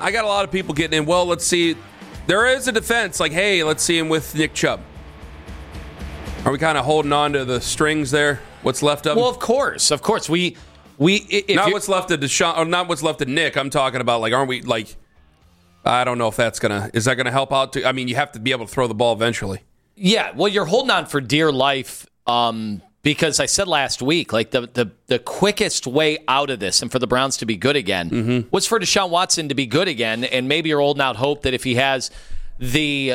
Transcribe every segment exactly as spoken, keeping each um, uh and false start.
I got a lot of people getting in. Well, let's see. There is a defense. Like, hey, let's see him with Nick Chubb. Are we kind of holding on to the strings there? What's left of him? Well, of course, of course. We we if not what's left of Deshaun, or not what's left of Nick. I'm talking about like, aren't we like? I don't know if that's gonna is that gonna help out too? I mean, you have to be able to throw the ball eventually. Yeah, well, you're holding on for dear life. Um, Because I said last week, like the, the the quickest way out of this and for the Browns to be good again mm-hmm. was for Deshaun Watson to be good again. And maybe you're holding out hope that if he has the,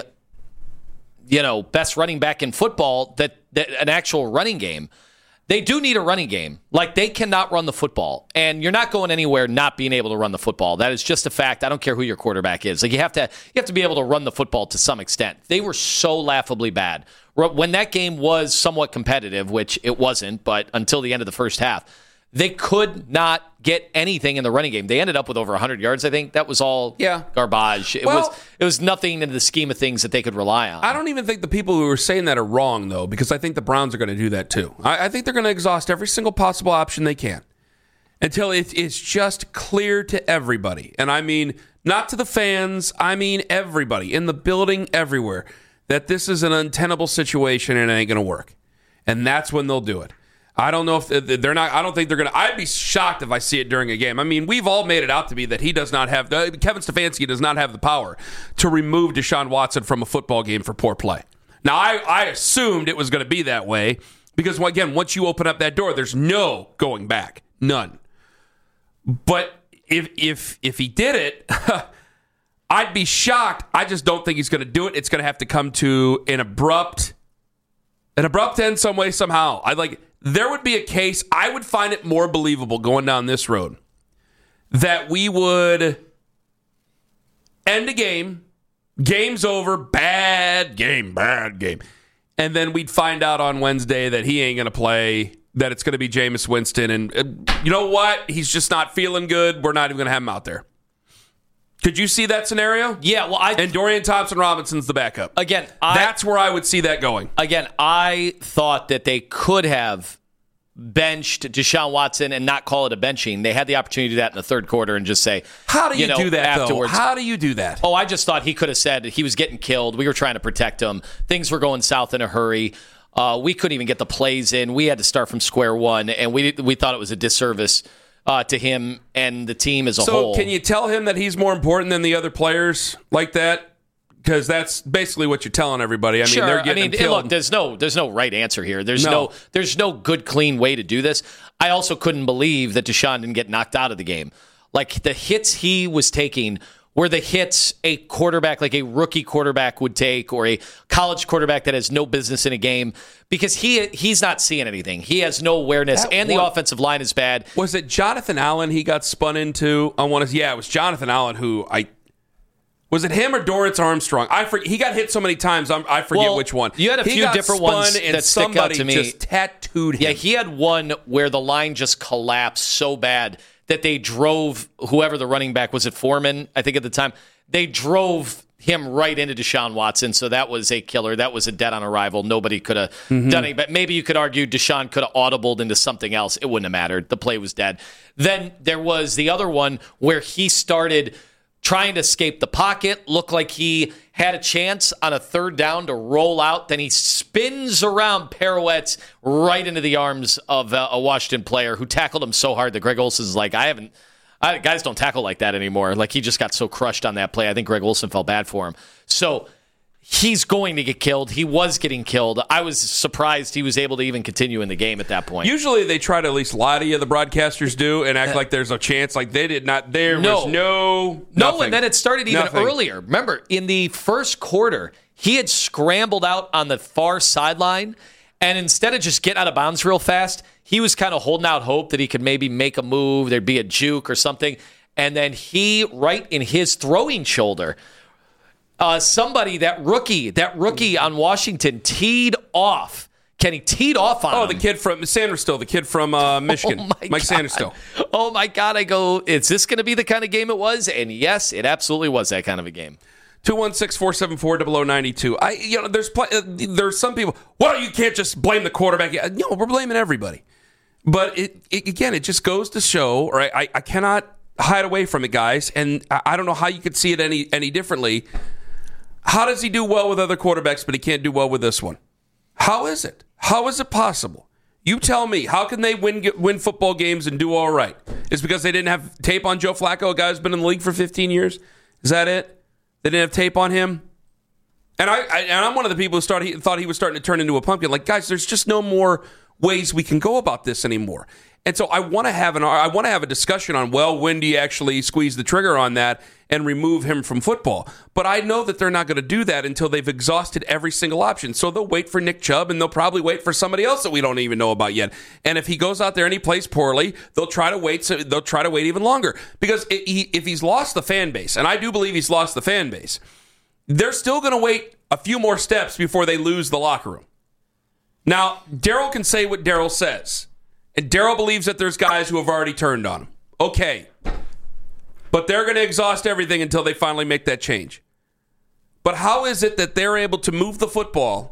you know, best running back in football, that, that an actual running game. They do need a running game. Like, they cannot run the football. And you're not going anywhere not being able to run the football. That is just a fact. I don't care who your quarterback is. Like, you have to you have to be able to run the football to some extent. They were so laughably bad. When that game was somewhat competitive, which it wasn't, but until the end of the first half, they could not get anything in the running game. They ended up with over one hundred yards, I think. That was all yeah. garbage. It well, was it was nothing in the scheme of things that they could rely on. I don't even think the people who are saying that are wrong, though, because I think the Browns are going to do that, too. I, I think they're going to exhaust every single possible option they can until it, it's just clear to everybody. And I mean, not to the fans, I mean everybody in the building, everywhere, that this is an untenable situation and it ain't going to work. And that's when they'll do it. I don't know if they're not, I don't think they're going to, I'd be shocked if I see it during a game. I mean, we've all made it out to be that he does not have, the, Kevin Stefanski does not have the power to remove Deshaun Watson from a football game for poor play. Now, I, I assumed it was going to be that way because, again, once you open up that door, there's no going back. None. But if if if he did it, I'd be shocked. I just don't think he's going to do it. It's going to have to come to an abrupt, an abrupt end some way, somehow. I like, there would be a case, I would find it more believable going down this road, that we would end a game, game's over, bad game, bad game. And then we'd find out on Wednesday that he ain't going to play, that it's going to be Jameis Winston. And uh, you know what? He's just not feeling good. We're not even going to have him out there. Could you see that scenario? Yeah, well, I... And Dorian Thompson-Robinson's the backup. Again, I... That's where I would see that going. Again, I thought that they could have benched Deshaun Watson and not call it a benching. They had the opportunity to do that in the third quarter and just say... How do you, you know, do that, afterwards, though? How do you do that? Oh, I just thought he could have said he was getting killed. We were trying to protect him. Things were going south in a hurry. Uh, we couldn't even get the plays in. We had to start from square one, and we we thought it was a disservice uh, to him and the team as a so whole. So can you tell him that he's more important than the other players like that? Because that's basically what you're telling everybody. I mean, sure. they're getting I mean, him killed. Look, there's no there's no right answer here. There's no. no there's no good, clean way to do this. I also couldn't believe that Deshaun didn't get knocked out of the game. Like, the hits he was taking were the hits a quarterback, like a rookie quarterback would take, or a college quarterback that has no business in a game, because he he's not seeing anything. He has no awareness, that and one, the offensive line is bad. Was it Jonathan Allen he got spun into on one of, yeah, it was Jonathan Allen who I was it him or Dorrance Armstrong? I forget. He got hit so many times, I'm, I forget well, which one. You had a he few different ones and that stick out to me. Just tattooed him. Yeah, he had one where the line just collapsed so bad that they drove whoever the running back was, it Foreman, I think at the time. They drove him right into Deshaun Watson, so that was a killer. That was a dead on arrival. Nobody could have mm-hmm. done it. But maybe you could argue Deshaun could have audibled into something else. It wouldn't have mattered. The play was dead. Then there was the other one where he started trying to escape the pocket, looked like he had a chance on a third down to roll out. Then he spins around, pirouettes right into the arms of a, a Washington player who tackled him so hard that Greg Olson's like, I haven't... I, guys don't tackle like that anymore. Like, he just got so crushed on that play. I think Greg Olson felt bad for him. So he's going to get killed. He was getting killed. I was surprised he was able to even continue in the game at that point. Usually they try to at least lie to you, the broadcasters do, and act like there's a chance. Like, they did not. There no. was no No, nothing. And then it started even nothing. earlier. Remember, in the first quarter, he had scrambled out on the far sideline, and instead of just getting out of bounds real fast, he was kind of holding out hope that he could maybe make a move, there'd be a juke or something. And then he, right in his throwing shoulder, uh, somebody, that rookie, that rookie on Washington teed off. Kenny teed off on Oh, him. the kid from Sanderstill, the kid from uh, Michigan, oh my Mike God. Sanderstill. Oh, my God. I go, is this going to be the kind of game it was? And yes, it absolutely was that kind of a game. two one six, four seven four, zero zero nine two. I, you know, there's pl- uh, there's some people, well, you can't just blame the quarterback. No, we're blaming everybody. But it, it again, it just goes to show, or I, I, I cannot hide away from it, guys. And I don't know how you could see it any any differently. How does he do well with other quarterbacks, but he can't do well with this one? How is it? How is it possible? You tell me, how can they win win football games and do all right? It's because they didn't have tape on Joe Flacco, a guy who's been in the league for fifteen years? Is that it? They didn't have tape on him? And, I, I, and I'm one of the people who started, thought he was starting to turn into a pumpkin. Like, guys, there's just no more ways we can go about this anymore. And so I want to have an I want to have a discussion on, well, when do you actually squeeze the trigger on that and remove him from football? But I know that they're not going to do that until they've exhausted every single option. So they'll wait for Nick Chubb, and they'll probably wait for somebody else that we don't even know about yet. And if he goes out there and he plays poorly, they'll try to wait. So they'll try to wait even longer, because if he's lost the fan base, and I do believe he's lost the fan base, they're still going to wait a few more steps before they lose the locker room. Now, Daryl can say what Daryl says. And Daryl believes that there's guys who have already turned on him. Okay. But they're going to exhaust everything until they finally make that change. But how is it that they're able to move the football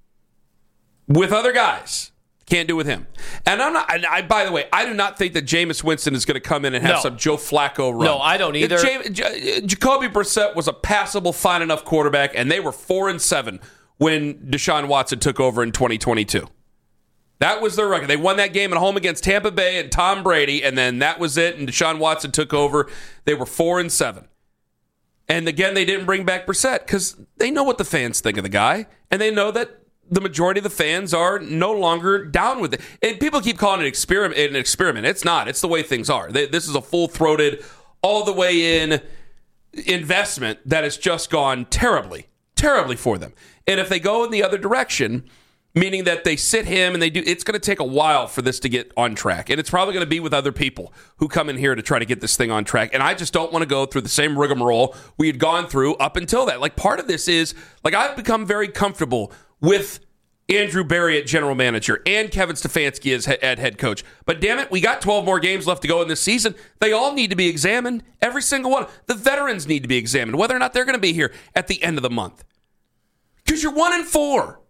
with other guys? Can't do with him. And I'm not. And I, by the way, I do not think that Jameis Winston is going to come in and have no. some Joe Flacco run. No, I don't either. J- J- Jacoby Brissett was a passable, fine enough quarterback, and they were four and seven when Deshaun Watson took over in twenty twenty-two. That was their record. They won that game at home against Tampa Bay and Tom Brady, and then that was it, and Deshaun Watson took over. They were four and seven. And again, they didn't bring back Brissett because they know what the fans think of the guy, and they know that the majority of the fans are no longer down with it. And people keep calling it experiment, an experiment. It's not. It's the way things are. They, this is a full-throated, all the way in investment that has just gone terribly, terribly for them. And if they go in the other direction, meaning that they sit him and they do, it's going to take a while for this to get on track. And it's probably going to be with other people who come in here to try to get this thing on track. And I just don't want to go through the same rigmarole we had gone through up until that. Like, part of this is, like, I've become very comfortable with Andrew Berry at general manager and Kevin Stefanski as at head coach. But damn it, we got twelve more games left to go in this season. They all need to be examined. Every single one. The veterans need to be examined, whether or not they're going to be here at the end of the month. Because you're one and four.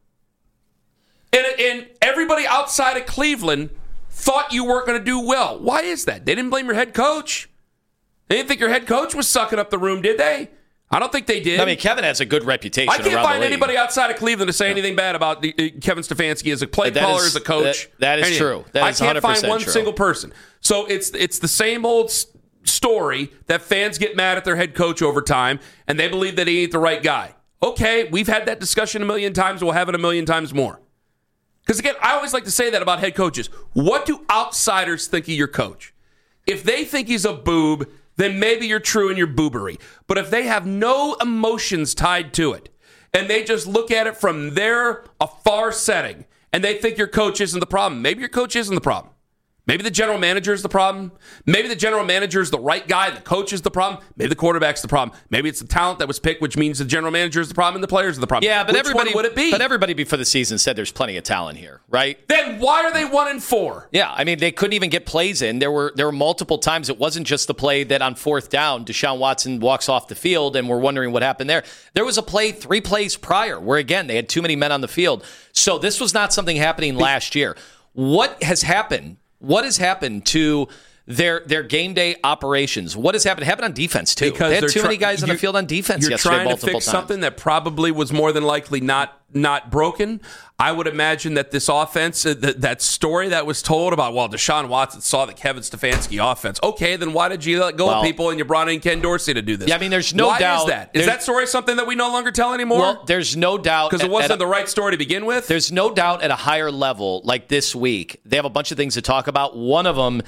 And, and everybody outside of Cleveland thought you weren't going to do well. Why is that? They didn't blame your head coach. They didn't think your head coach was sucking up the room, did they? I don't think they did. I mean, Kevin has a good reputation. I can't around find the league. anybody outside of Cleveland to say no. anything bad about the, uh, Kevin Stefanski as a play that caller, is, as a coach. That, that is anything. true. That I is can't find one true. single person. So it's it's the same old s- story that fans get mad at their head coach over time, and they believe that he ain't the right guy. Okay, we've had that discussion a million times. We'll have it a million times more. Because, again, I always like to say that about head coaches. What do outsiders think of your coach? If they think he's a boob, then maybe you're true in your boobery. But if they have no emotions tied to it, and they just look at it from their afar setting, and they think your coach isn't the problem, maybe your coach isn't the problem. Maybe the general manager is the problem. Maybe the general manager is the right guy. The coach is the problem. Maybe the quarterback's the problem. Maybe it's the talent that was picked, which means the general manager is the problem and the players are the problem. Yeah, but which everybody one would it be? But everybody before the season said there's plenty of talent here, right? Then why are they one and four? Yeah, I mean, they couldn't even get plays in. There were there were multiple times. It wasn't just the play that on fourth down, Deshaun Watson walks off the field, and we're wondering what happened there. There was a play three plays prior where, again, they had too many men on the field. So this was not something happening last year. What has happened? What has happened to their their game day operations? What has happened? It happened on defense, too. Because they had too try- many guys on the field on defense you're yesterday trying to multiple fix times. something that probably was more than likely not not broken. I would imagine that this offense, uh, th- that story that was told about, well, Deshaun Watson saw the Kevin Stefanski offense. Okay, then why did you let go well, of people and you brought in Ken Dorsey to do this? Yeah, I mean, there's no why doubt. Is that? Is that story something that we no longer tell anymore? Well, there's no doubt. Because it wasn't at, at the right story to begin with? There's no doubt at a higher level, like this week, they have a bunch of things to talk about. One of them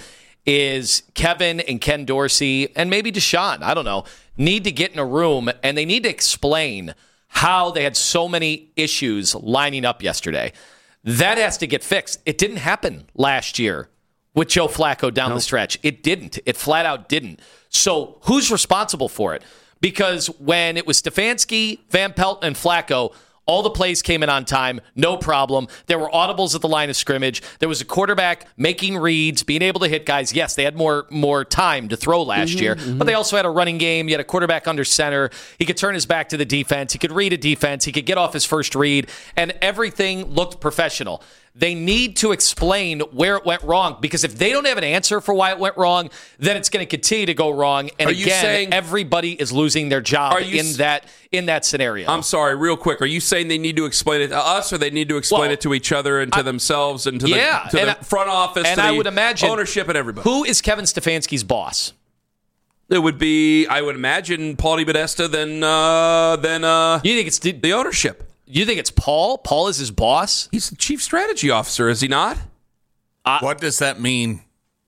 is Kevin and Ken Dorsey, and maybe Deshaun, I don't know, need to get in a room, and they need to explain how they had so many issues lining up yesterday. That has to get fixed. It didn't happen last year with Joe Flacco down no. the stretch. It didn't. It flat out didn't. So who's responsible for it? Because when it was Stefanski, Van Pelt, and Flacco, all the plays came in on time, no problem. There were audibles at the line of scrimmage. There was a quarterback making reads, being able to hit guys. Yes, they had more more time to throw last mm-hmm, year, mm-hmm. but they also had a running game. You had a quarterback under center. He could turn his back to the defense. He could read a defense. He could get off his first read, and everything looked professional. They need to explain where it went wrong, because if they don't have an answer for why it went wrong, then it's going to continue to go wrong. And are you again, saying, everybody is losing their job in s- that in that scenario. I'm sorry, real quick. Are you saying they need to explain it to us, or they need to explain well, it to each other and to I, themselves and to yeah, the, to and the I, front office and to I the would imagine ownership and everybody? Who is Kevin Stefanski's boss? It would be, I would imagine, Paul DiPodesta, then uh, then uh, you think it's the, the ownership. You think it's Paul? Paul is his boss? He's the chief strategy officer, is he not? Uh, what does that mean?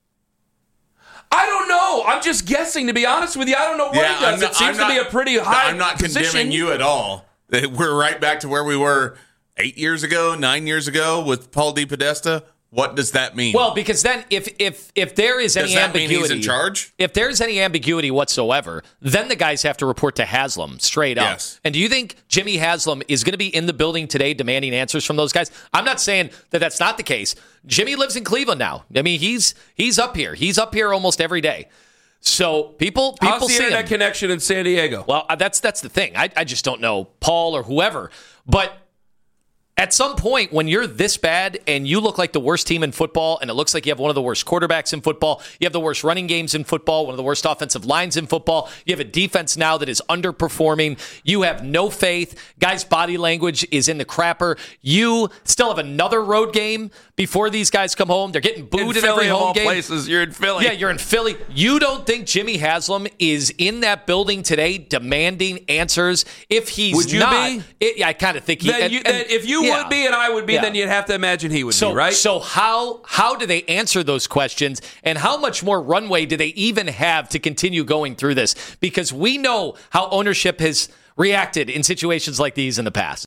I don't know. I'm just guessing, to be honest with you. I don't know what yeah, he does. Not, it seems not, to be a pretty high I'm not position. condemning you at all. We're right back to where we were eight years ago, nine years ago with Paul DiPodesta. What does that mean? Well, because then if if if there is any does that ambiguity, mean he's in charge? If there's any ambiguity whatsoever, then the guys have to report to Haslam straight up. Yes. And do you think Jimmy Haslam is going to be in the building today demanding answers from those guys? I'm not saying that that's not the case. Jimmy lives in Cleveland now. I mean, he's he's up here. He's up here almost every day. So people people How's the see internet him. connection in San Diego? Well, that's that's the thing. I I just don't know Paul or whoever, but. At some point, when you're this bad and you look like the worst team in football, and it looks like you have one of the worst quarterbacks in football, you have the worst running games in football, one of the worst offensive lines in football, you have a defense now that is underperforming, you have no faith, guys' body language is in the crapper, you still have another road game before these guys come home, they're getting booed in, in Philly, every home of all game. places, you're in Philly. Yeah, you're in Philly. You don't think Jimmy Haslam is in that building today demanding answers? If he's Would you not, be? It, yeah, I kind of think he. Then and, you, and, then if you yeah. would be and I would be, Yeah. then you'd have to imagine he would so, be, right? So how how do they answer those questions, and how much more runway do they even have to continue going through this? Because we know how ownership has reacted in situations like these in the past.